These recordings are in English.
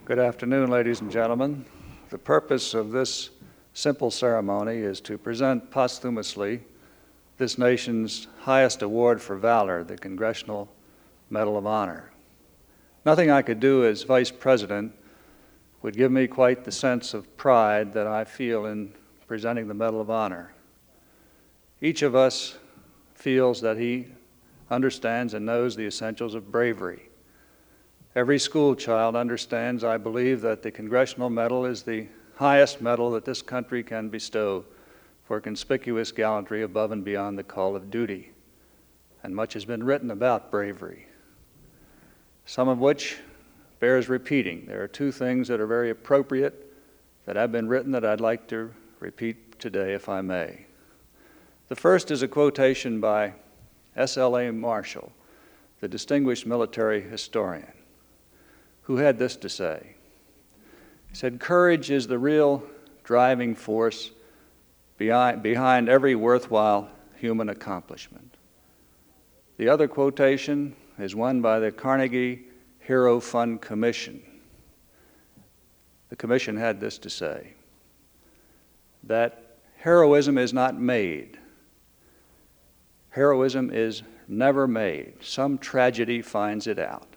Good afternoon, ladies and gentlemen. The purpose of this simple ceremony is to present posthumously this nation's highest award for valor, the Congressional Medal of Honor. Nothing I could do as Vice President would give me quite the sense of pride that I feel in presenting the Medal of Honor. Each of us feels that he understands and knows the essentials of bravery. Every school child understands, I believe, that the Congressional Medal is the highest medal that this country can bestow for conspicuous gallantry above and beyond the call of duty. And much has been written about bravery, some of which bears repeating. There are two things that are very appropriate that have been written that I'd like to repeat today, if I may. The first is a quotation by S.L.A. Marshall, the distinguished military historian, who had this to say. He said, "Courage is the real driving force behind every worthwhile human accomplishment." The other quotation is one by the Carnegie Hero Fund Commission. The commission had this to say, that heroism is not made. Heroism is never made. Some tragedy finds it out.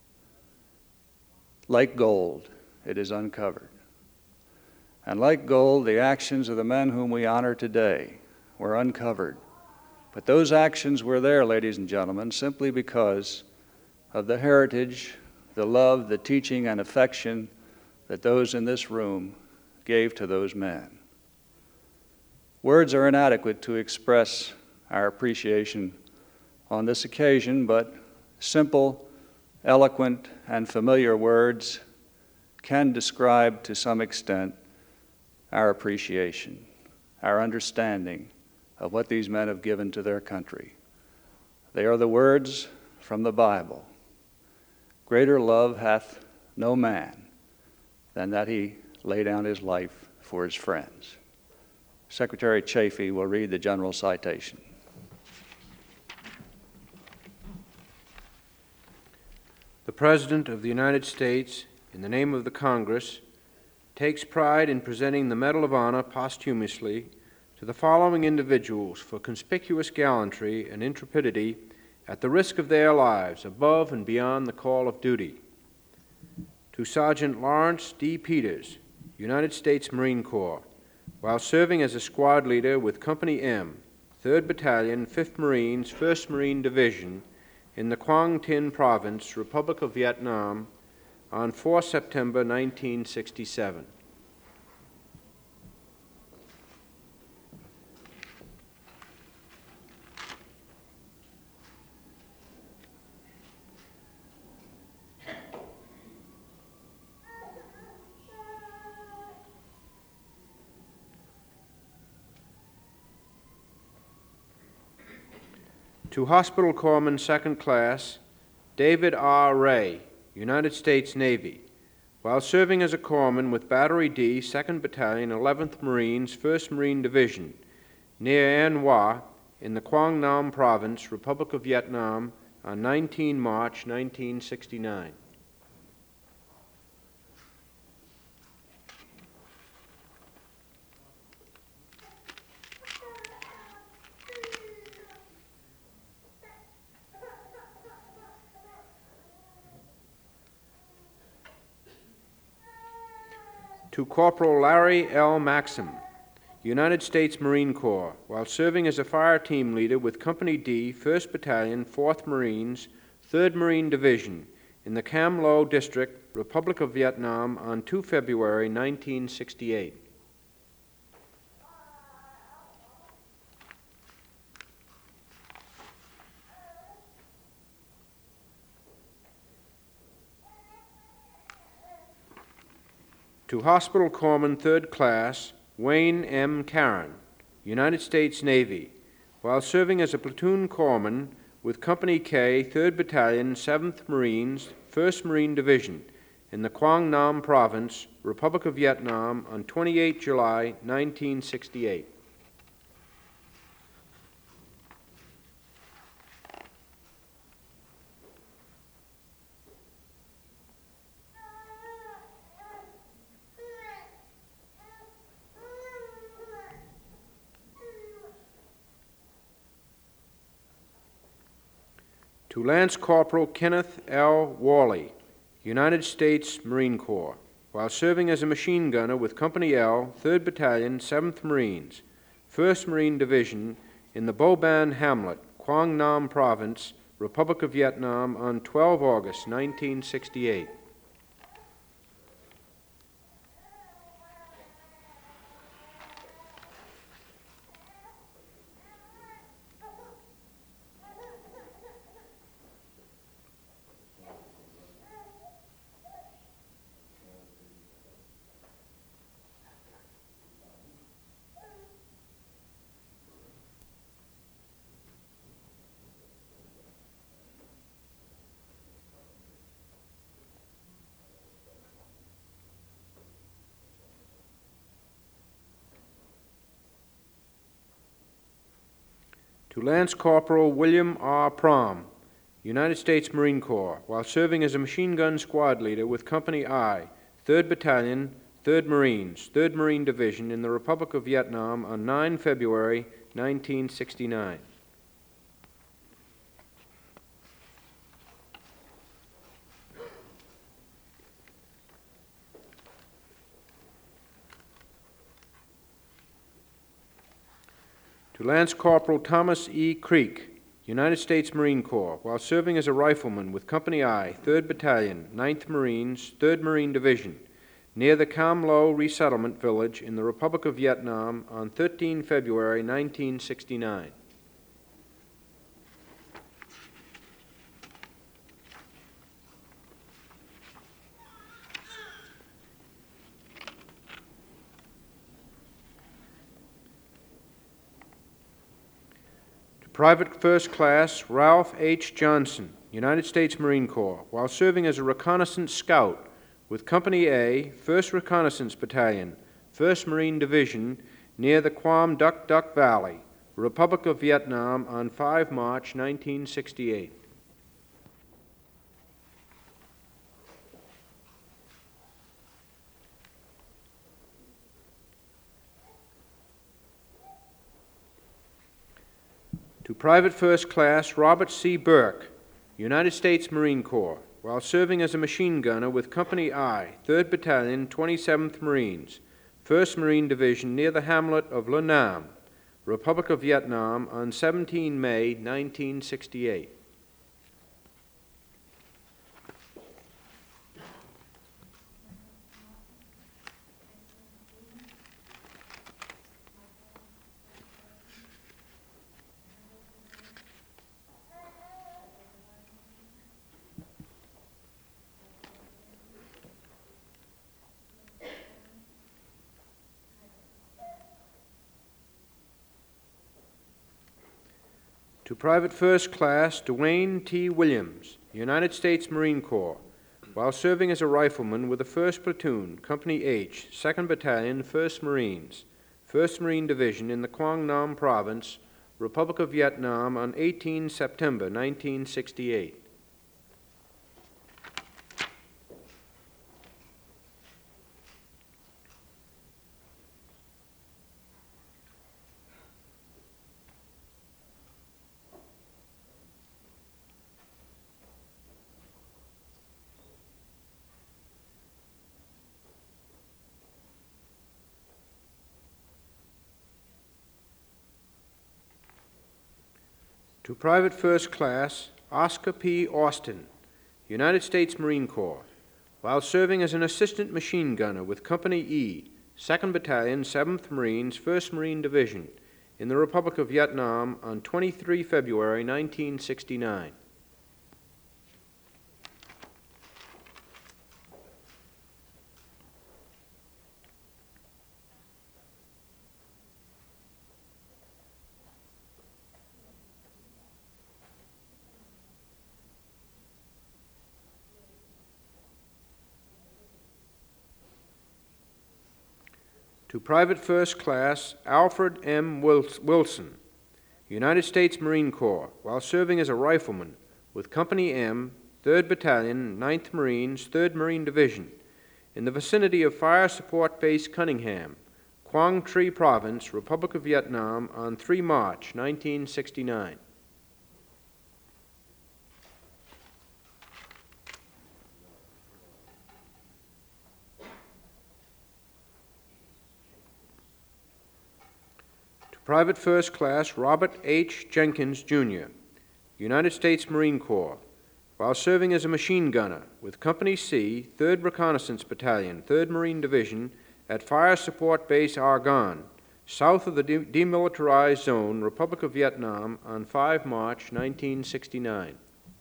Like gold, it is uncovered. And like gold, the actions of the men whom we honor today were uncovered. But those actions were there, ladies and gentlemen, simply because of the heritage, the love, the teaching, and affection that those in this room gave to those men. Words are inadequate to express our appreciation on this occasion, but simple, eloquent, and familiar words can describe to some extent our appreciation, our understanding of what these men have given to their country. They are the words from the Bible. Greater love hath no man than that he lay down his life for his friends. Secretary Chafee will read the general citation. The President of the United States, in the name of the Congress, takes pride in presenting the Medal of Honor posthumously to the following individuals for conspicuous gallantry and intrepidity at the risk of their lives above and beyond the call of duty. To Sergeant Lawrence D. Peters, United States Marine Corps, while serving as a squad leader with Company M, 3rd Battalion, 5th Marines, 1st Marine Division, in the Quang Tin Province, Republic of Vietnam, on 4 September 1967. To Hospital Corpsman, 2nd Class, David R. Ray, United States Navy, while serving as a corpsman with Battery D, 2nd Battalion, 11th Marines, 1st Marine Division, near An Hoa, in the Quang Nam Province, Republic of Vietnam, on 19 March 1969. To Corporal Larry L. Maxim, United States Marine Corps, while serving as a fire team leader with Company D, 1st Battalion, 4th Marines, 3rd Marine Division, in the Cam Lo District, Republic of Vietnam, on 2 February 1968. To Hospital Corpsman, 3rd Class, Wayne M. Caron, United States Navy, while serving as a platoon corpsman with Company K, 3rd Battalion, 7th Marines, 1st Marine Division, in the Quang Nam Province, Republic of Vietnam, on 28 July 1968. To Lance Corporal Kenneth L. Worley, United States Marine Corps, while serving as a machine gunner with Company L, 3rd Battalion, 7th Marines, 1st Marine Division in the Bo Ban Hamlet, Quang Nam Province, Republic of Vietnam, on 12 August 1968. To Lance Corporal William R. Prom, United States Marine Corps, while serving as a machine gun squad leader with Company I, 3rd Battalion, 3rd Marines, 3rd Marine Division in the Republic of Vietnam on 9 February 1969. To Lance Corporal Thomas E. Creek, United States Marine Corps, while serving as a rifleman with Company I, 3rd Battalion, 9th Marines, 3rd Marine Division, near the Cam Lo Resettlement Village in the Republic of Vietnam on 13 February 1969. Private First Class Ralph H. Johnson, United States Marine Corps, while serving as a reconnaissance scout with Company A, 1st Reconnaissance Battalion, 1st Marine Division, near the Quam Duc Duc Valley, Republic of Vietnam, on 5 March 1968. To Private First Class Robert C. Burke, United States Marine Corps, while serving as a machine gunner with Company I, 3rd Battalion, 27th Marines, 1st Marine Division near the hamlet of Le Nam, Republic of Vietnam, on 17 May 1968. To Private First Class Dwayne T. Williams, United States Marine Corps, while serving as a rifleman with the 1st Platoon, Company H, 2nd Battalion, 1st Marines, 1st Marine Division in the Quang Nam Province, Republic of Vietnam, on 18 September 1968. To Private First Class Oscar P. Austin, United States Marine Corps, while serving as an assistant machine gunner with Company E, 2nd Battalion, 7th Marines, 1st Marine Division, in the Republic of Vietnam on 23 February 1969. To Private First Class Alfred M. Wilson, United States Marine Corps, while serving as a rifleman with Company M, 3rd Battalion, 9th Marines, 3rd Marine Division, in the vicinity of Fire Support Base Cunningham, Quang Tri Province, Republic of Vietnam, on 3 March 1969. Private First Class Robert H. Jenkins, Jr., United States Marine Corps, while serving as a machine gunner with Company C, 3rd Reconnaissance Battalion, 3rd Marine Division, at Fire Support Base Argonne, south of the demilitarized zone, Republic of Vietnam, on 5 March 1969.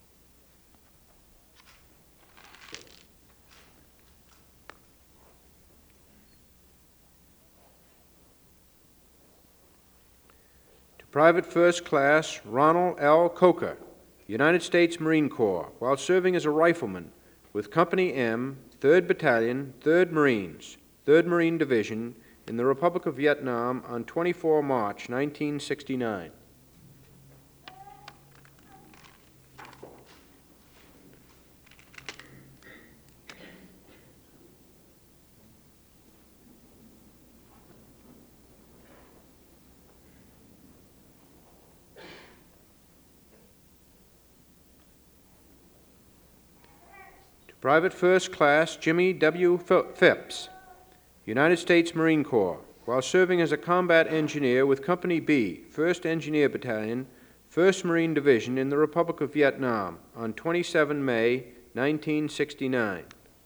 To Private First Class Ronald L. Coker, United States Marine Corps, while serving as a rifleman with Company M, 3rd Battalion, 3rd Marines, 3rd Marine Division, in the Republic of Vietnam on 24 March 1969. To Private First Class Jimmy W. Phipps, United States Marine Corps, while serving as a combat engineer with Company B, 1st Engineer Battalion, 1st Marine Division in the Republic of Vietnam on 27 May 1969.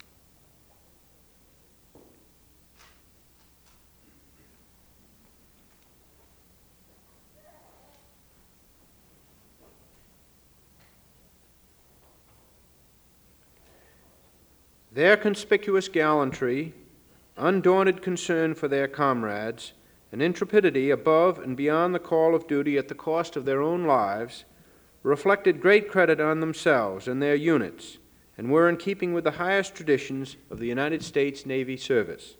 Their conspicuous gallantry, undaunted concern for their comrades, and intrepidity above and beyond the call of duty at the cost of their own lives reflected great credit on themselves and their units, and were in keeping with the highest traditions of the United States Navy service.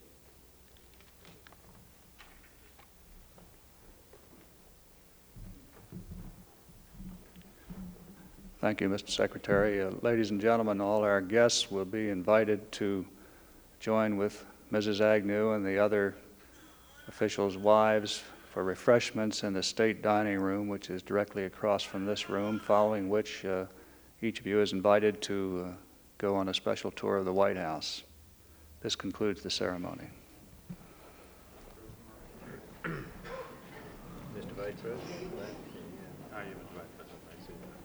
Thank you, Mr. Secretary. Ladies and gentlemen, all our guests will be invited to join with Mrs. Agnew and the other officials' wives for refreshments in the state dining room, which is directly across from this room, following which each of you is invited to go on a special tour of the White House. This concludes the ceremony. Mr. Vice President. Mr. Vice President. I see that.